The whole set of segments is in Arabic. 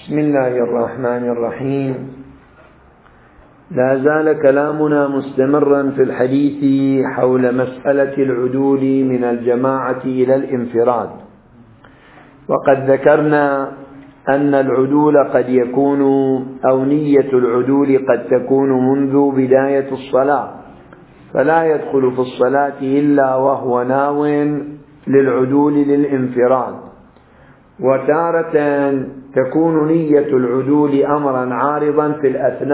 بسم الله الرحمن الرحيم. لا زال كلامنا مستمرا في الحديث حول مسألة العدول من الجماعة إلى الانفراد، وقد ذكرنا أن العدول قد يكون أو نية العدول قد تكون منذ بداية الصلاة، فلا يدخل في الصلاة إلا وهو ناو للعدول للانفراد. وتارة تكون نية العدول أمرا عارضا في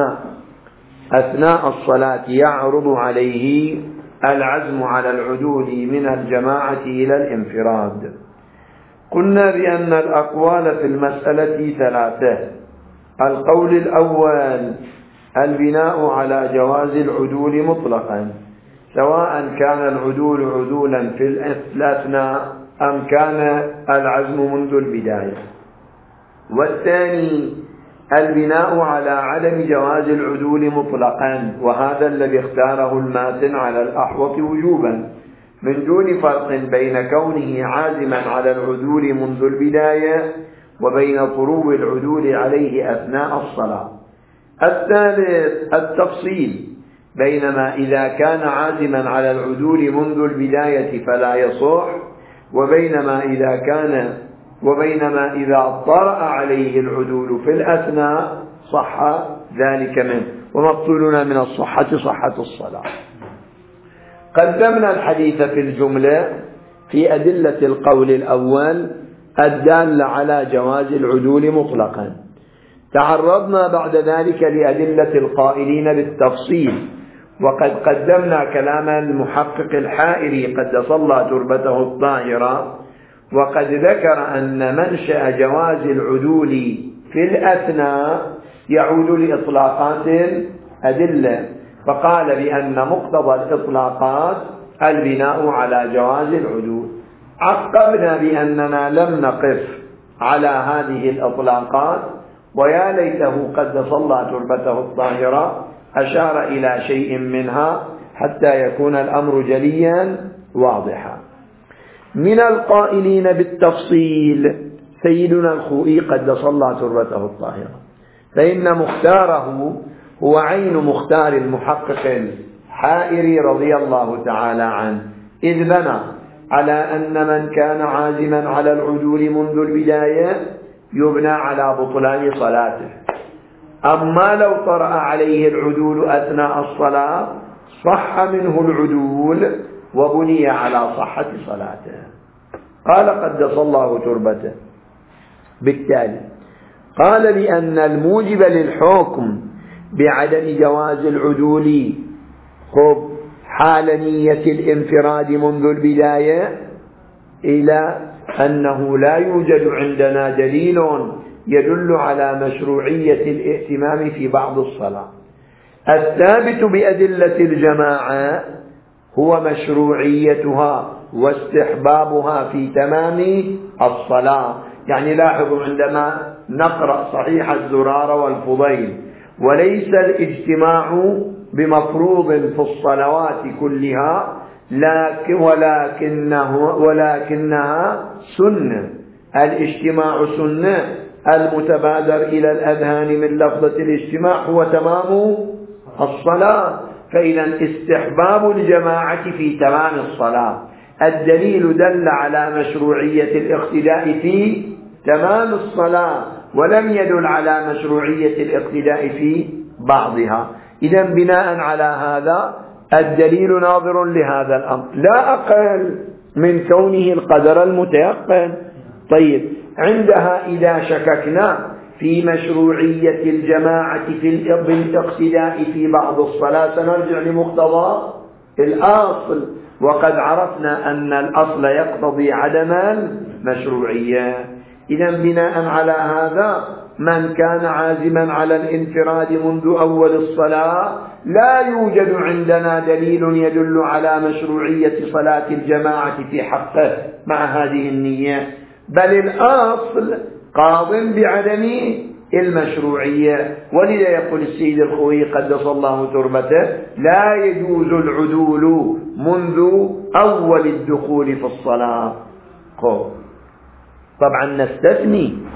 أثناء الصلاة يعرض عليه العزم على العدول من الجماعة إلى الانفراد. قلنا بأن الأقوال في المسألة ثلاثة. القول الأول البناء على جواز العدول مطلقا، سواء كان العدول عدولا في الأثناء أم كان العزم منذ البداية. والثاني البناء على عدم جواز العدول مطلقا، وهذا الذي اختاره الماتن على الأحوط وجوبا، من دون فرق بين كونه عازما على العدول منذ البداية وبين طلوع العدول عليه أثناء الصلاة. الثالث التفصيل، بينما إذا كان عازما على العدول منذ البداية فلا يصح، وبينما إذا طرأ عليه العدول في الأثناء صح ذلك منه، ومقصودنا من الصحة صحة الصلاة. قدمنا الحديث في الجملة في أدلة القول الأول الدالة على جواز العدول مطلقا. تعرضنا بعد ذلك لأدلة القائلين بالتفصيل، وقد قدمنا كلام المحقق الحائري قدس الله تربته الطاهرة، وقد ذكر أن منشأ جواز العدول في الأثناء يعود لإطلاقات الأدلة، فقال بأن مقتضى الإطلاقات البناء على جواز العدول. عقبنا بأننا لم نقف على هذه الإطلاقات، ويا ليته قدس الله تربته الطاهرة أشار إلى شيء منها حتى يكون الأمر جليا واضحا. من القائلين بالتفصيل سيدنا الخوئي قدس الله تربته الطاهرة، فإن مختاره هو عين مختار المحقق الحائري رضي الله تعالى عنه، إذ بنى على أن من كان عازما على العدول منذ البداية يبنى على بطلان صلاته، أما لو طرأ عليه العدول أثناء الصلاة صح منه العدول وبني على صحة صلاته. قال قدس الله تربته بالتالي قال بأن الموجب للحكم بعدم جواز العدول حال نية الانفراد منذ البداية، إلى أنه لا يوجد عندنا دليل يدل على مشروعية الائتمام في بعض الصلاة. الثابت بأدلة الجماعة هو مشروعيتها واستحبابها في تمام الصلاة. يعني لاحظوا عندما نقرأ صحيح الزرار والفضيل، وليس الاجتماع بمفروض في الصلوات كلها، ولكنها سنة. الاجتماع سنة، المتبادر إلى الأذهان من لفظة الاجتماع هو تمام الصلاة، فإذا استحباب الجماعة في تمام الصلاة. الدليل دل على مشروعية الاقتداء في تمام الصلاة، ولم يدل على مشروعية الاقتداء في بعضها. إذا بناء على هذا الدليل ناظر لهذا الأمر، لا أقل من كونه القدر المتيقن. طيب، عندها إذا شككنا في مشروعية الجماعة في الاقتداء في بعض الصلاة سنرجع لمقتضى الأصل، وقد عرفنا أن الأصل يقتضي عدم المشروعية. إذا بناء على هذا من كان عازما على الانفراد منذ أول الصلاة لا يوجد عندنا دليل يدل على مشروعية صلاة الجماعة في حقه مع هذه النية، بل الأصل قاض بعدم المشروعية. ولذا يقول السيد الخوئي قدس الله تربته لا يجوز العدول منذ أول الدخول في الصلاة. طبعا نستثني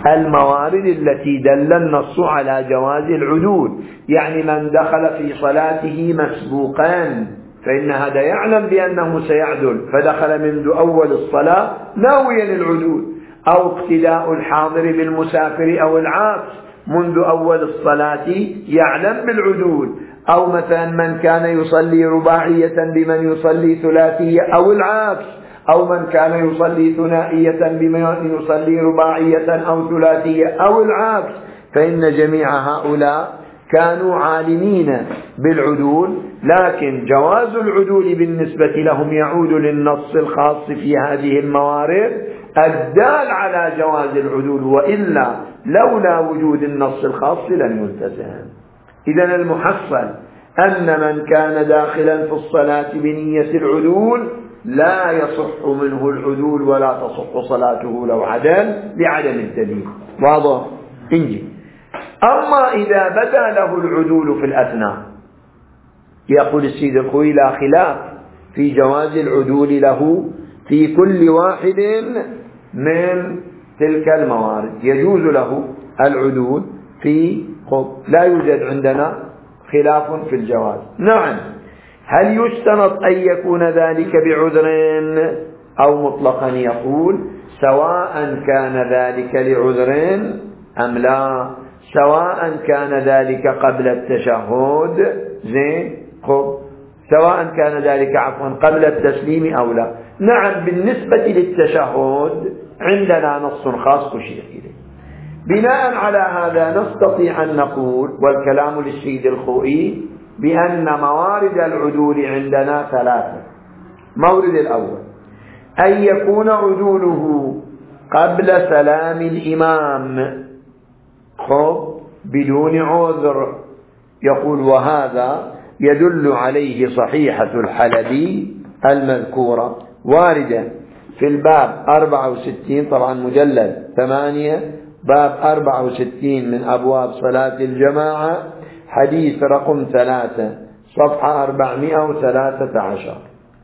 الموارد التي دل النص على جواز العدول. يعني من دخل في صلاته مسبوقا فإن هذا يعلم بأنه سيعدل فدخل منذ أول الصلاة ناويا العدول، أو اقتداء الحاضر بالمسافر أو العكس منذ أول الصلاة يعلم بالعدول، أو مثلا من كان يصلي رباعية بمن يصلي ثلاثية أو العكس، أو من كان يصلي ثنائية بمن يصلي رباعية أو ثلاثية أو العكس، فإن جميع هؤلاء كانوا عالمين بالعدول. لكن جواز العدول بالنسبة لهم يعود للنص الخاص في هذه الموارد الدال على جواز العدول، وإلا لولا وجود النص الخاص لن يلتزم. إذن المحصل أن من كان داخلا في الصلاة بنية العدول لا يصح منه العدول ولا تصح صلاته لو عدل لعدم الدليل. واضح؟ انجي. أما إذا بدا له العدول في الأثناء، يقول السيد الخوئي لا خلاف في جواز العدول له في كل واحد من تلك الموارد، يجوز له العدول في لا يوجد عندنا خلاف في الجواز. نعم. هل يشترط أن يكون ذلك بعذر أو مطلقا؟ يقول سواء كان ذلك لعذر أم لا، سواء كان ذلك قبل التشهد سواء كان ذلك قبل التسليم أو لا. نعم، بالنسبة للتشهد عندنا نص خاص أشير إليه. بناء على هذا نستطيع أن نقول، والكلام للسيد الخوئي، بأن موارد العدول عندنا ثلاثة. مورد الأول أن يكون عدوله قبل سلام الإمام بدون عذر. يقول وهذا يدل عليه صحيحة الحلبي المذكورة واردة في الباب 64، طبعا مجلد 8، باب 64 من أبواب صلاة الجماعة، حديث رقم 3، صفحة 413.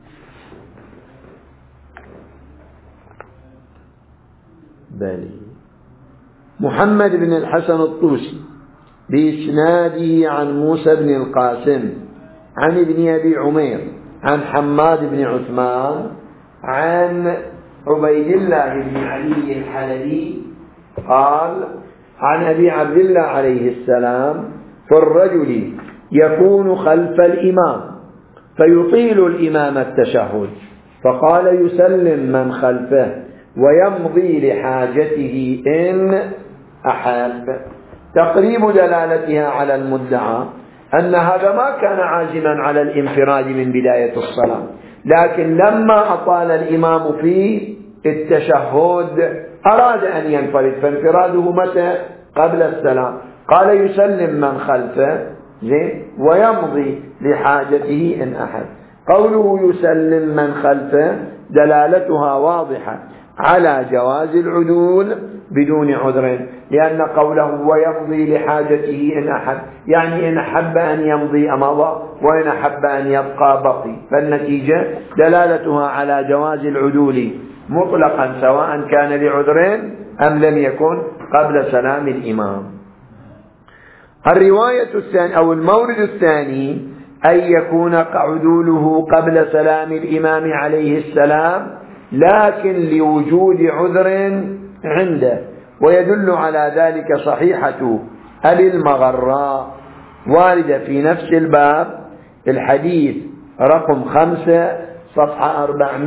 بلي محمد بن الحسن الطوسي بإسناده عن موسى بن القاسم عن ابن أبي عمير عن حماد بن عثمان عن عبيد الله بن علي الحلبي قال عن أبي عبد الله عليه السلام: في الرجل يكون خلف الإمام فيطيل الإمام التشهد، فقال يسلم من خلفه ويمضي لحاجته إن أحب. تقريب دلالتها على المدعى أن هذا ما كان عازما على الانفراد من بداية الصلاة، لكن لما أطال الإمام في التشهد أراد أن ينفرد، فانفراده متى؟ قبل السلام. قال يسلم من خلفه ويمضي لحاجته إن أحد. قوله يسلم من خلفه دلالتها واضحة على جواز العدول بدون عذر، لأن قوله ويمضي لحاجته إن أحد يعني إن أحب أن يمضي أمضى، وإن أحب أن يبقى بقي، فالنتيجة دلالتها على جواز العدول مطلقا سواء كان لعذر أم لم يكن قبل سلام الإمام. الرواية الثانية أو المورد الثاني أن يكون عدوله قبل سلام الإمام عليه السلام لكن لوجود عذر عنده، ويدل على ذلك صحيحة أبي المغراء واردة في نفس الباب، الحديث رقم 5 صفحة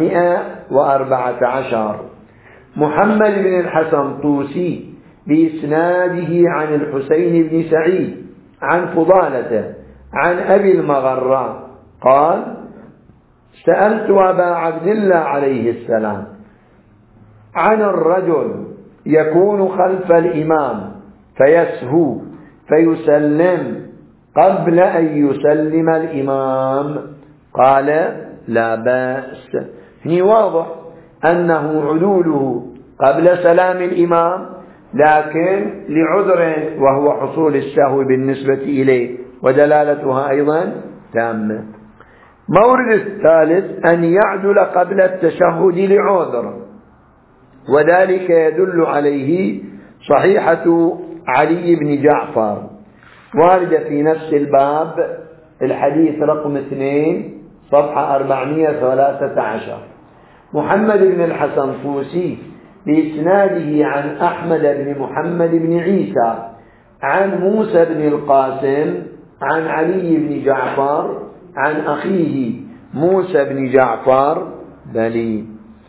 414. محمد بن الحسن طوسي بإسناده عن الحسين بن سعيد عن فضالة عن أبي المغراء قال: سألت أبا عبد الله عليه السلام عن الرجل يكون خلف الإمام فيسهو فيسلم قبل أن يسلم الإمام، قال: لا بأس. هنا واضح أنه عدوله قبل سلام الإمام لكن لعذر وهو حصول السهو بالنسبة إليه، ودلالتها أيضا تامة. مورد الثالث أن يعدل قبل التشهد لعذر، وذلك يدل عليه صحيحة علي بن جعفر واردة في نفس الباب، الحديث رقم 2 صفحة 413. محمد بن الحسن طوسي بإسناده عن أحمد بن محمد بن عيسى عن موسى بن القاسم عن علي بن جعفر عن أخيه موسى بن جعفر بني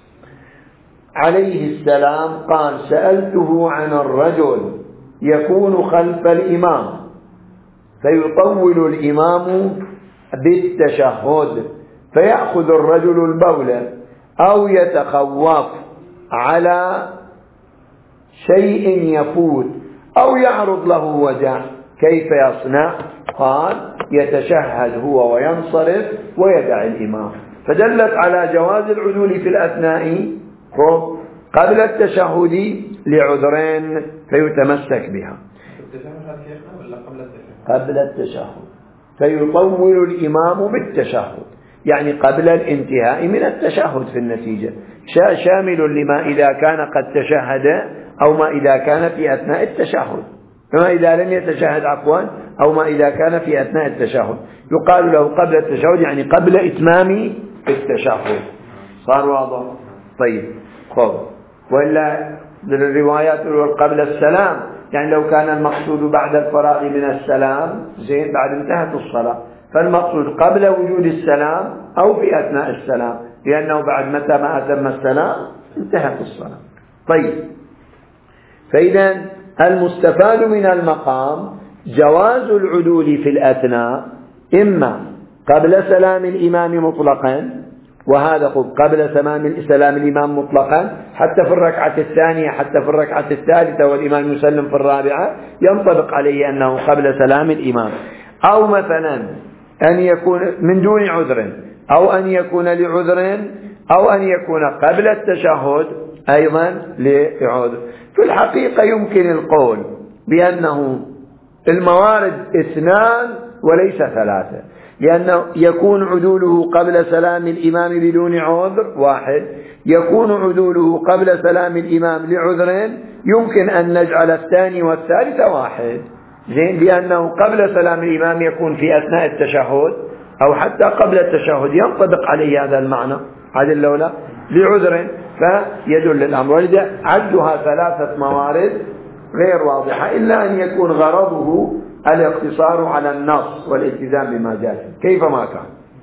عليه السلام قال: سألته عن الرجل يكون خلف الإمام فيطول الإمام بالتشهد فيأخذ الرجل البول أو يتخوف على شيء يفوت أو يعرض له وجع، كيف يصنع؟ قال: يتشهد هو وينصرف ويدع الإمام. فدلت على جواز العدول في الأثناء قبل التشهد لعذرين فيتمسك بها. قبل التشهد فيطول الإمام بالتشهد، يعني قبل الانتهاء من التشهد في النتيجة، شامل لما إذا كان قد تشهد أو ما إذا كان في أثناء التشهد، فما إذا لم يتشهد أو ما إذا كان في أثناء التشهد. يقال له قبل التشهد يعني قبل إتمام التشهد. صار واضح؟ طيب وإلا الروايات قبل السلام، يعني لو كان المقصود بعد الفراغ من السلام زين بعد انتهت الصلاة، فالمقصود قبل وجود السلام أو في أثناء السلام، لأنه بعد متى ما أتم السلام انتهت الصلاة. طيب، فإذا المستفاد من المقام جواز العدول في الأثناء، إما قبل سلام الإمام مطلقا، وهذا قبل سلام الإمام مطلقا حتى في الركعة الثانية، حتى في الركعة الثالثة والإمام يسلم في الرابعة ينطبق عليه أنه قبل سلام الإمام، أو مثلا أن يكون من دون عذر، أو أن يكون لعذر، أو أن يكون قبل التشهد أيضا لعذر. في الحقيقة يمكن القول بأنه الموارد 2 وليس 3، لأنه يكون عدوله قبل سلام الإمام بدون عذر 1، يكون عدوله قبل سلام الإمام لعذرين، يمكن أن نجعل الثاني والثالث 1 زين، لأنه قبل سلام الإمام يكون في أثناء التشهد أو حتى قبل التشهد ينطبق عليه هذا المعنى، هذه اللولة لعذر، فيدل الأمر. ولذا عدها 3 موارد غير واضحة، إلا أن يكون غرضه الاقتصار على النص والالتزام بما جاء كيفما كان.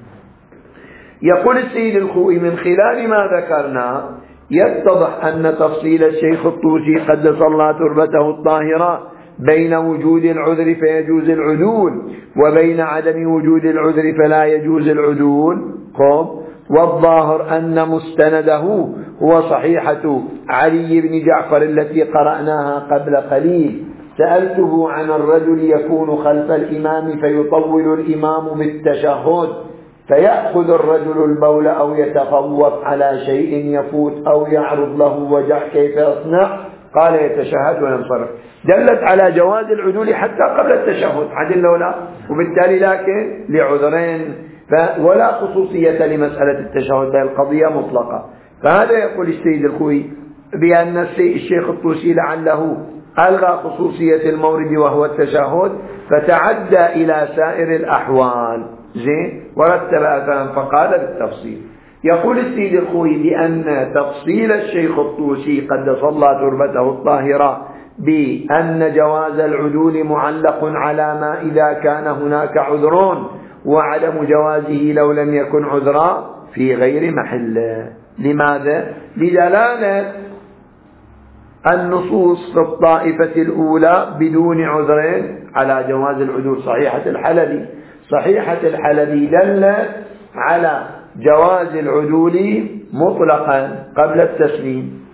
يقول السيد الخوئي: من خلال ما ذكرنا يتضح أن تفصيل الشيخ الطوسي قدس الله تربته الطاهرة بين وجود العذر فيجوز العدول وبين عدم وجود العذر فلا يجوز العدول، والظاهر أن مستنده هو صحيحة علي بن جعفر التي قرأناها قبل قليل: سألته عن الرجل يكون خلف الإمام فيطول الإمام بالتشهد فيأخذ الرجل البول أو يتخوف على شيء يفوت أو يعرض له وجع، كيف يصنع؟ قال: يتشهد وينصرف. دلت على جواز العدول حتى قبل التشهد عدل ولا، وبالتالي لكن لعذرين، ولا خصوصية لمسألة التشهد، بل القضية مطلقة. فهذا يقول السيد الخوئي بأن الشيخ الطوسي لعله ألغى خصوصية المورد وهو التشهد فتعدى إلى سائر الأحوال زين، ورتب أثرا فقال بالتفصيل. يقول السيد الخوئي بأن تفصيل الشيخ الطوسي قدس الله تربته الطاهرة بأن جواز العدول معلق على ما إذا كان هناك عذرون، وعدم جوازه لو لم يكن عذرا في غير محله. لماذا؟ لدلالة النصوص في الطائفة الأولى بدون عذرين على جواز العدول. صحيحة الحلبي دلت على جواز العدول مطلقا قبل التسليم،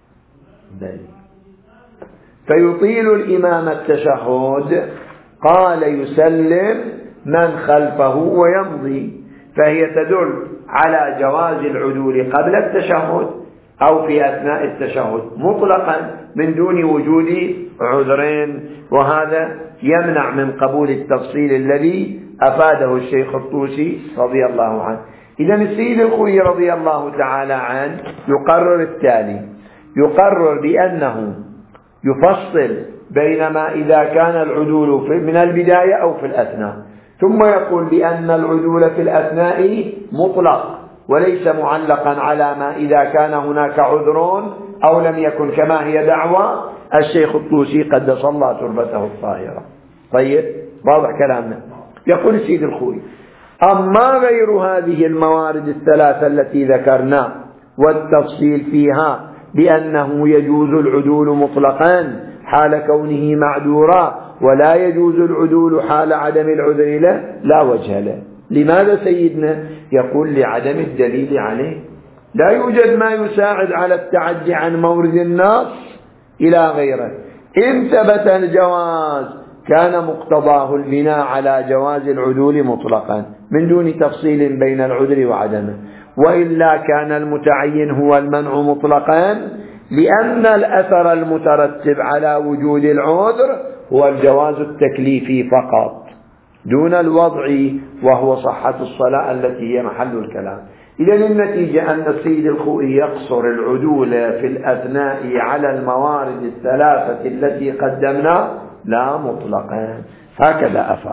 فيطيل الإمام التشهد، قال: يسلم من خلفه ويمضي، فهي تدل على جواز العدول قبل التشهد أو في أثناء التشهد مطلقا من دون وجود عذرين، وهذا يمنع من قبول التفصيل الذي أفاده الشيخ الطوسي رضي الله عنه. إذا السيد الخوئي رضي الله تعالى عنه يقرر التالي: يقرر بأنه يفصل بينما إذا كان العدول من البداية أو في الأثناء، ثم يقول بأن العدول في الأثناء مطلق وليس معلقا على ما إذا كان هناك عذر أو لم يكن، كما هي دعوى الشيخ الطوسي قدس الله تربته الطاهرة. طيب، واضح كلامنا. يقول السيد الخوئي: أما غير هذه الموارد الثلاثة التي ذكرنا والتفصيل فيها بأنه يجوز العدول مطلقا حال كونه معذورا ولا يجوز العدول حال عدم العذر له، لا وجه له. لماذا سيدنا؟ يقول: لعدم الدليل عليه. لا يوجد ما يساعد على التعدي عن مورد النص إلى غيره. إن ثبت الجواز كان مقتضاه البناء على جواز العدول مطلقا من دون تفصيل بين العذر وعدمه، وإلا كان المتعين هو المنع مطلقا، لأن الأثر المترتب على وجود العذر هو الجواز التكليفي فقط دون الوضع، وهو صحة الصلاة التي هي محل الكلام. إذا النتيجة أن السيد الخوئي يقصر العدول في الأثناء على الموارد الثلاثة التي قدمنا لا مطلقا، هكذا أفعل.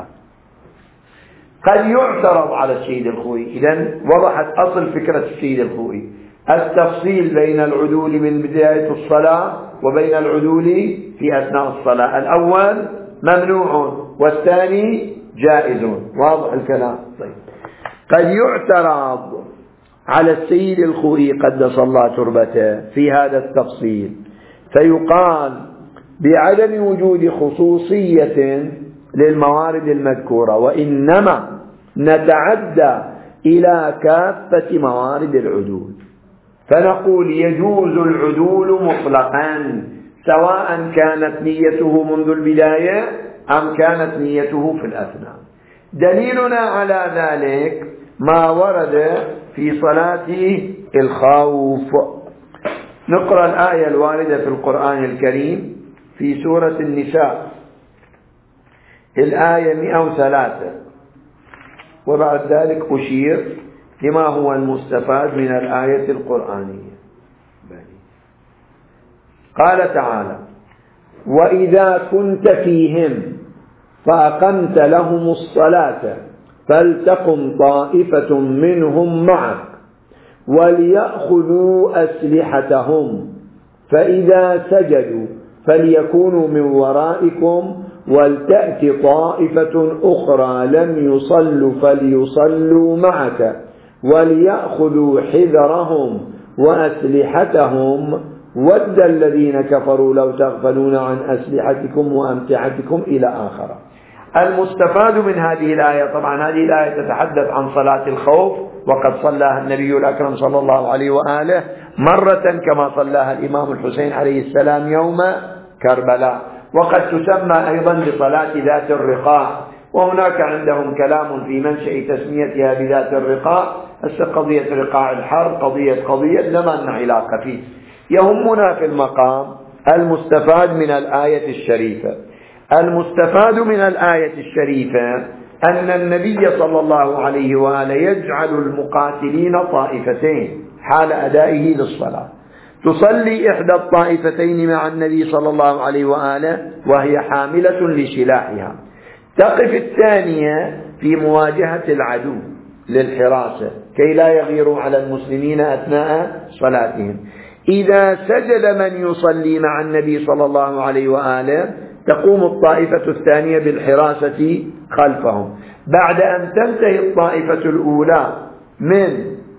قد يعترض على السيد الخوئي. إذن وضحت أصل فكرة السيد الخوئي: التفصيل بين العدول من بداية الصلاة وبين العدول في أثناء الصلاة. الأول ممنوع والثاني جائز. واضح الكلام. طيب، قد يعترض على السيد الخوئي قدس الله تربته في هذا التفصيل، فيقال بعدم وجود خصوصية للموارد المذكورة، وإنما نتعدى إلى كافة موارد العدول، فنقول يجوز العدول مطلقا سواء كانت نيته منذ البداية أم كانت نيته في الأثناء. دليلنا على ذلك ما ورد في صلاة الخوف. نقرأ الآية الواردة في القرآن الكريم في سورة النساء، الآية 103، وبعد ذلك أشير لما هو المستفاد من الآية القرآنية. قال تعالى: وإذا كنت فيهم فأقمت لهم الصلاة فلتقم طائفة منهم معك وليأخذوا أسلحتهم فإذا سجدوا فليكونوا من ورائكم ولتأت طائفة أخرى لم يصلوا فليصلوا معك وليأخذوا حذرهم وأسلحتهم ود الذين كفروا لو تغفلون عن أسلحتكم وأمتعتكم إلى آخر. المستفاد من هذه الآية، طبعا هذه الآية تتحدث عن صلاة الخوف، وقد صلاها النبي الأكرم صلى الله عليه وآله مرة كما صلاها الإمام الحسين عليه السلام يوم كربلاء، وقد تسمى أيضا بصلاة ذات الرقاع، وهناك عندهم كلام في منشأ تسميتها بذات الرقاع. قضية رقاع الحرب قضية لما علاقة فيه. يهمنا في المقام المستفاد من الآية الشريفة. المستفاد من الآية الشريفة أن النبي صلى الله عليه وآله يجعل المقاتلين طائفتين حال أدائه للصلاة، تصلي إحدى الطائفتين مع النبي صلى الله عليه وآله وهي حاملة لسلاحها، تقف الثانية في مواجهة العدو للحراسة كي لا يغيروا على المسلمين أثناء صلاتهم. إذا سجد من يصلي مع النبي صلى الله عليه وآله تقوم الطائفة الثانية بالحراسة خلفهم. بعد أن تنتهي الطائفة الأولى من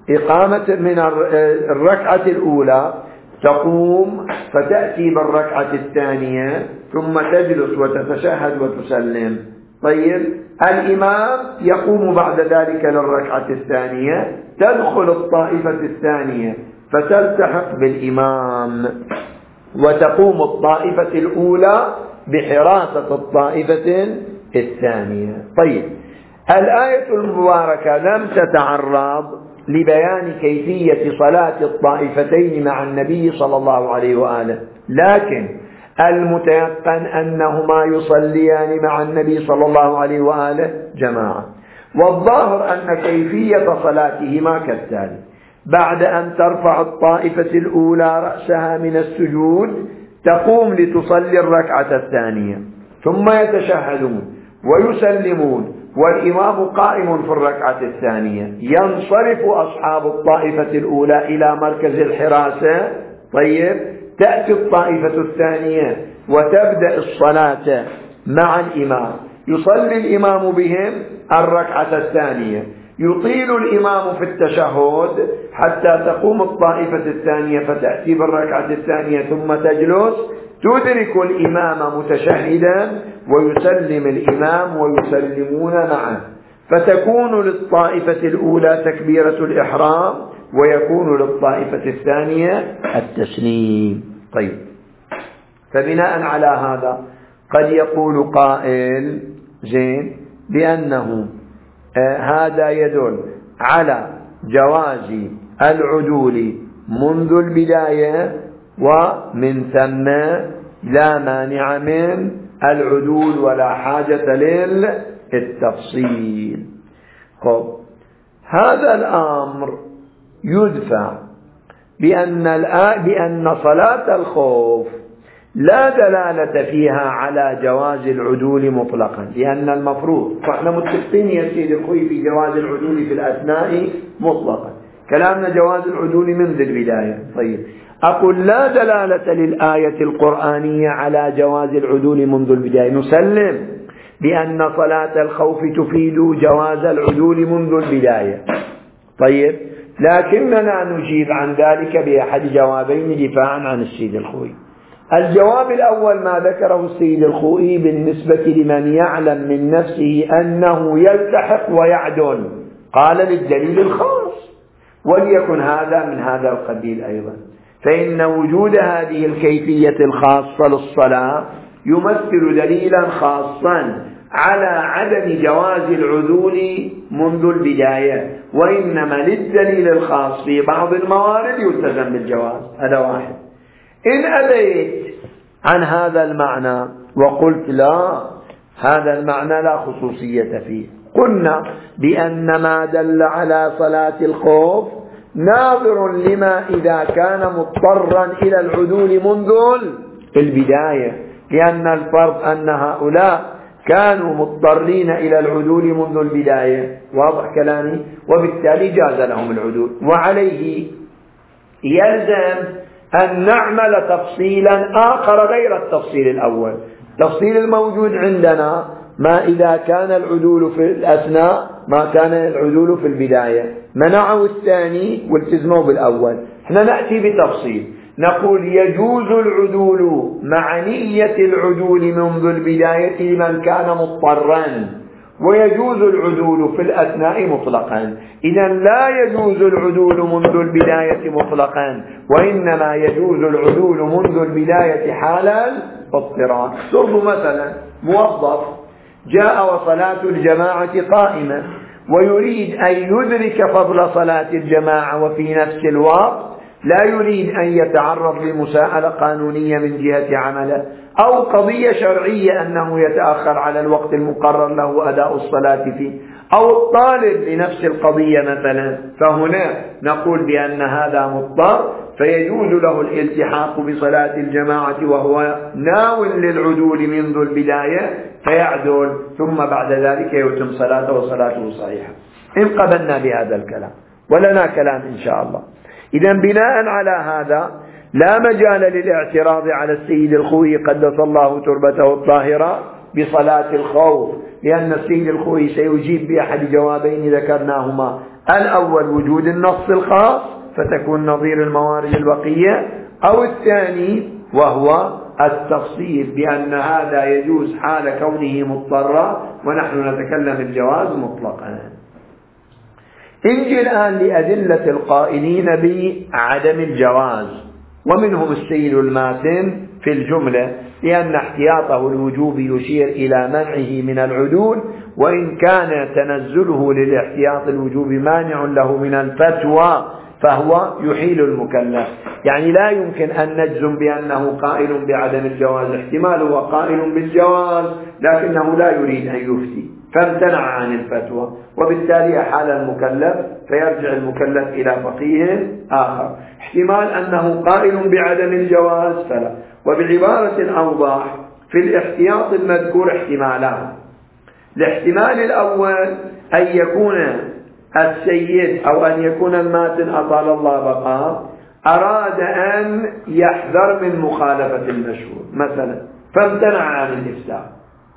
الركعة الأولى تقوم فتأتي بالركعة الثانية ثم تجلس وتتشهد وتسلم. طيب، الإمام يقوم بعد ذلك للركعة الثانية، تدخل الطائفة الثانية فتلتحق بالإمام وتقوم الطائفة الأولى بحراسة الطائفة الثانية. طيب، الآية المباركة لم تتعرض لبيان كيفية صلاة الطائفتين مع النبي صلى الله عليه وآله، لكن المتيقن أنهما يصليان مع النبي صلى الله عليه وآله جماعة. والظاهر أن كيفية صلاتهما كالتالي: بعد أن ترفع الطائفة الأولى رأسها من السجود تقوم لتصلي الركعة الثانية ثم يتشهدون ويسلمون والإمام قائم في الركعة الثانية، ينصرف أصحاب الطائفة الأولى إلى مركز الحراسة. طيب، تأتي الطائفة الثانية وتبدأ الصلاة مع الإمام، يصلي الإمام بهم الركعة الثانية، يطيل الإمام في التشهد حتى تقوم الطائفة الثانية فتأتي بالركعة الثانية ثم تجلس، تدرك الإمام متشهدا ويسلم الإمام ويسلمون معه، فتكون للطائفة الأولى تكبيرة الإحرام ويكون للطائفة الثانية التسليم. طيب، فبناء على هذا قد يقول قائل زين بأنه هذا يدل على جواز العدول منذ البداية، ومن ثم لا مانع من العدول ولا حاجة للتفصيل. هذا الأمر يدفع بأن صلاة الخوف لا دلالة فيها على جواز العدول مطلقا، لأن المفروض فإحنا متفقين يا سيدي الخوي في جواز العدول في الأثناء مطلقا، كلامنا جواز العدول منذ البداية. طيب، أقول لا دلالة للآية القرآنية على جواز العدول منذ البداية، نسلم بأن صلاة الخوف تفيد جواز العدول منذ البداية. طيب، لكننا نجيب عن ذلك بأحد جوابين دفاعا عن السيد الخوي. الجواب الأول ما ذكره السيد الخوئي بالنسبة لمن يعلم من نفسه أنه يلتحق ويعدل، قال للدليل الخاص، وليكن هذا من هذا القبيل أيضا، فإن وجود هذه الكيفية الخاصة للصلاة يمثل دليلا خاصا على عدم جواز العدول منذ البداية، وإنما للدليل الخاص في بعض الموارد يلتزم بالجواز. هذا واحد. إن أبيت عن هذا المعنى وقلت لا، هذا المعنى لا خصوصية فيه، قلنا بأن ما دل على صلاة الخوف ناظر لما إذا كان مضطرا إلى العدول منذ البداية، لأن الفرض أن هؤلاء كانوا مضطرين إلى العدول منذ البداية، واضح كلامي، وبالتالي جاز لهم العدول، وعليه يلزم أن نعمل تفصيلا آخر غير التفصيل الأول. التفصيل الموجود عندنا ما إذا كان العدول في الأثناء، ما كان العدول في البداية، منعوا الثاني والتزموا بالأول. احنا نأتي بتفصيل نقول يجوز العدول مع نية العدول منذ البداية لمن كان مضطرا، ويجوز العدول في الأثناء مطلقا. إذا لا يجوز العدول منذ البداية مطلقا، وإنما يجوز العدول منذ البداية حال الاضطرار. فرض مثلا موظف جاء وصلاة الجماعة قائمة ويريد أن يدرك فضل صلاة الجماعة، وفي نفس الوقت لا يريد أن يتعرض لمساءلة قانونية من جهة عمله أو قضية شرعية أنه يتأخر على الوقت المقرر له أداء الصلاة فيه، أو الطالب لنفس القضية مثلا، فهنا نقول بأن هذا مضطر فيجوز له الالتحاق بصلاة الجماعة وهو ناو للعدول منذ البداية فيعدل، ثم بعد ذلك يتم صلاته وصلاته صحيحة، إن قبلنا بهذا الكلام، ولنا كلام إن شاء الله. إذا بناء على هذا لا مجال للاعتراض على السيد الخوئي قدس الله تربته الطاهرة بصلاة الخوف، لأن السيد الخوئي سيجيب بأحد جوابين ذكرناهما: الأول وجود النص الخاص فتكون نظير الموارد البقية، أو الثاني وهو التفصيل بأن هذا يجوز حال كونه مضطرا، ونحن نتكلم الجواز مطلقا. نجي الآن لأدلة القائلين بعدم الجواز، ومنهم السيد الماتن في الجملة، لأن احتياطه الوجوب يشير إلى منعه من العدول، وإن كان تنزله للاحتياط الوجوب مانع له من الفتوى فهو يحيل المكلف. يعني لا يمكن أن نجزم بأنه قائل بعدم الجواز، احتمال هو قائل بالجواز لكنه لا يريد أن يفتي فامتنع عن الفتوى، وبالتالي أحال المكلف فيرجع المكلف إلى فقيه آخر. احتمال أنه قائل بعدم الجواز فلا، وبعبارة أوضح في الاحتياط المذكور احتمالان. الاحتمال الأول أن يكون السيد أو أن يكون الماتن أطال الله بقاء أراد أن يحذر من مخالفة المشهور مثلا فامتنع عن الإفساد،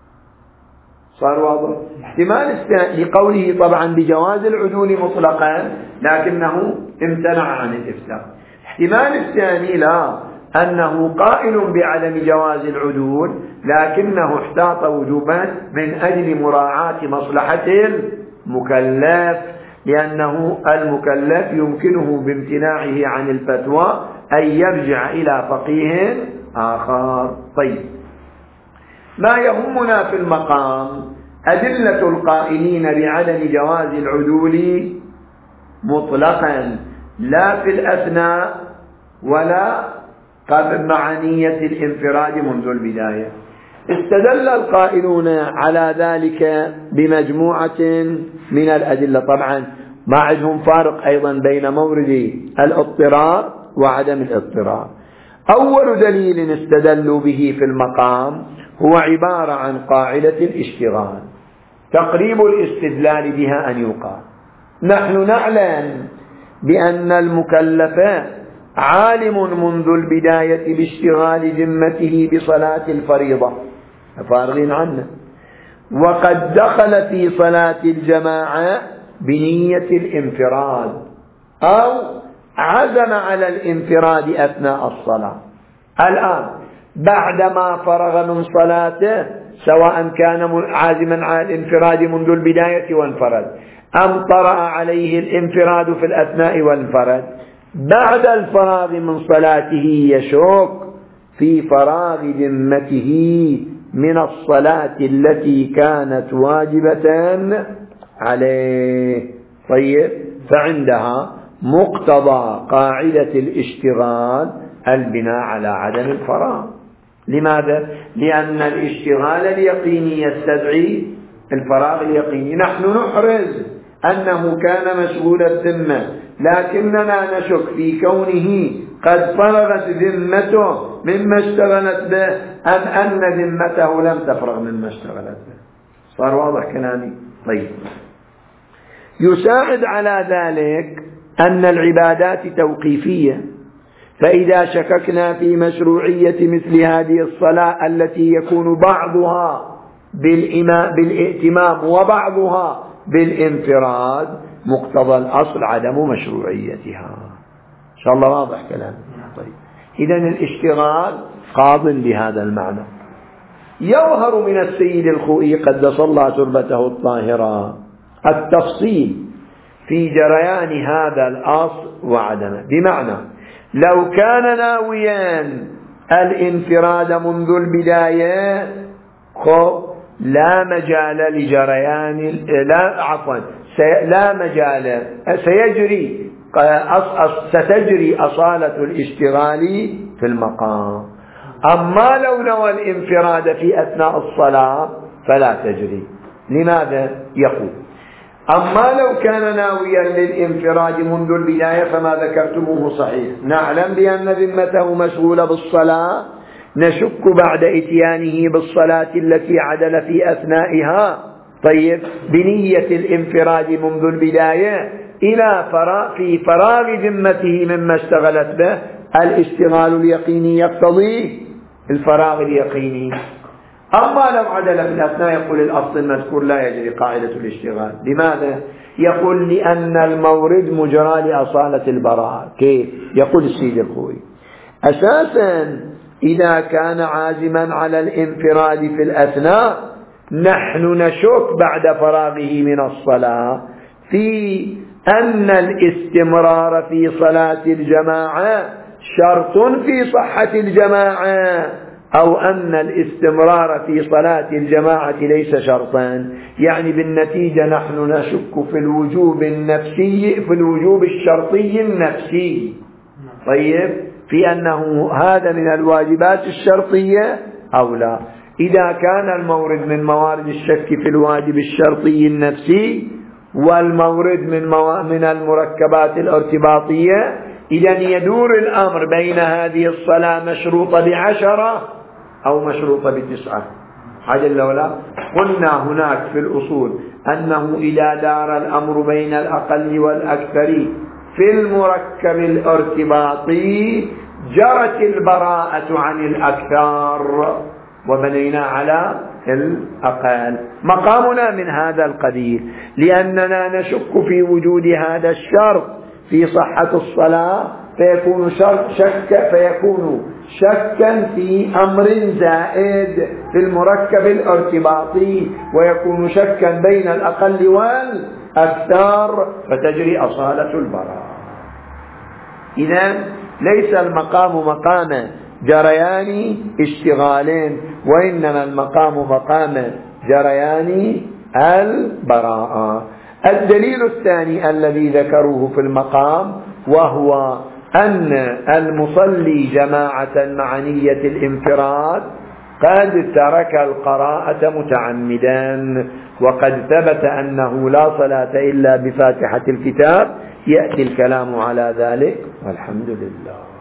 صار واضح. احتمال لقوله طبعا بجواز العدول مطلقا لكنه امتنع عن الإفساد. احتمال الثاني لا، أنه قائل بعدم جواز العدول لكنه احتاط وجوبا من أجل مراعاة مصلحة المكلف، لأنه المكلف يمكنه بامتناعه عن الفتوى أن يرجع إلى فقيه آخر. طيب، ما يهمنا في المقام أدلة القائلين بعدم جواز العدول مطلقا لا في الأثناء ولا مع نية الانفراد منذ البداية. استدل القائلون على ذلك بمجموعة من الأدلة، طبعا ما عندهم فارق أيضا بين مورد الاضطرار وعدم الاضطرار. أول دليل استدلوا به في المقام هو عبارة عن قاعدة الاشتغال، تقريب الاستدلال بها أن يقال نحن نعلم بأن المكلف عالم منذ البداية باشتغال ذمته بصلاة الفريضة فارغين عنه، وقد دخل في صلاة الجماعة بنية الانفراد أو عزم على الانفراد أثناء الصلاة. الآن بعدما فرغ من صلاته سواء كان عازما على الانفراد منذ البداية وانفرد أم طرأ عليه الانفراد في الأثناء وانفرد، بعد الفراغ من صلاته يشك في فراغ ذمته من الصلاة التي كانت واجبة عليه. طيب، فعندها مقتضى قاعدة الاشتغال البناء على عدم الفراغ. لماذا؟ لأن الاشتغال اليقيني يستدعي الفراغ اليقيني. نحن نحرز أنه كان مشغول الذمة لكننا نشك في كونه قد فرغت ذمته مما اشتغلت به أم أن ذمته لم تفرغ مما اشتغلت به. صار واضح كلامي؟ طيب، يساعد على ذلك أن العبادات توقيفية، فإذا شككنا في مشروعية مثل هذه الصلاة التي يكون بعضها بالائتمام وبعضها بالانفراد مقتضى الأصل عدم مشروعيتها. إن شاء الله واضح كلام؟ طيب، إذن الاشتغال قاض بهذا المعنى. يظهر من السيد الخوئي قدس الله تربته الطاهرة التفصيل في جريان هذا الأصل وعدمه، بمعنى لو كان ناويا الانفراد منذ البداية لا مجال لجريان لا مجال ستجري أصالة الاشتغال في المقام. أما لو نوى الانفراد في أثناء الصلاة فلا تجري. لماذا؟ يقول أما لو كان ناويا للانفراد منذ البداية فما ذكرتموه صحيح، نعلم بأن ذمته مشغولة بالصلاة، نشك بعد إتيانه بالصلاة التي عدل في أثنائها طيب بنية الانفراد منذ البداية إلى في فراغ ذمته مما اشتغلت به. الاشتغال اليقيني يقتضي الفراغ اليقيني. أما لو عدل في الأثناء يقول الأصل المذكور لا يجري قاعدة الاشتغال. لماذا؟ يقول لأن المورد مجرى لأصالة البراءة. كيف؟ يقول السيد الخوئي أساسا إذا كان عازما على الانفراد في الأثناء نحن نشك بعد فراغه من الصلاة في أن الاستمرار في صلاة الجماعة شرط في صحة الجماعة أو أن الاستمرار في صلاة الجماعة ليس شرطا. يعني بالنتيجة نحن نشك في الوجوب النفسي، في الوجوب الشرطي النفسي. طيب، في أنه هذا من الواجبات الشرطية أو لا. إذا كان المورد من موارد الشك في الواجب الشرطي النفسي والمورد من المركبات الارتباطية إذن يدور الأمر بين هذه الصلاة مشروطة ب10 أو مشروطة ب9. عدل لولا قلنا هناك في الأصول أنه إذا دار الأمر بين الأقل والأكثر في المركب الارتباطي جرت البراءة عن الأكثر وبنينا على الأقل. مقامنا من هذا القبيل، لأننا نشك في وجود هذا الشرط في صحة الصلاة، فيكون شكا في أمر زائد في المركب الارتباطي، ويكون شكا بين الأقل والأكثر، فتجري أصالة البراءة. إذن ليس المقام مقام جريان اشتغالين، وإنما المقام مقام جريان البراءة. الدليل الثاني الذي ذكروه في المقام وهو أن المصلي جماعة مع نية الانفراد قد ترك القراءة متعمدا، وقد ثبت أنه لا صلاة إلا بفاتحة الكتاب. يأتي الكلام على ذلك والحمد لله.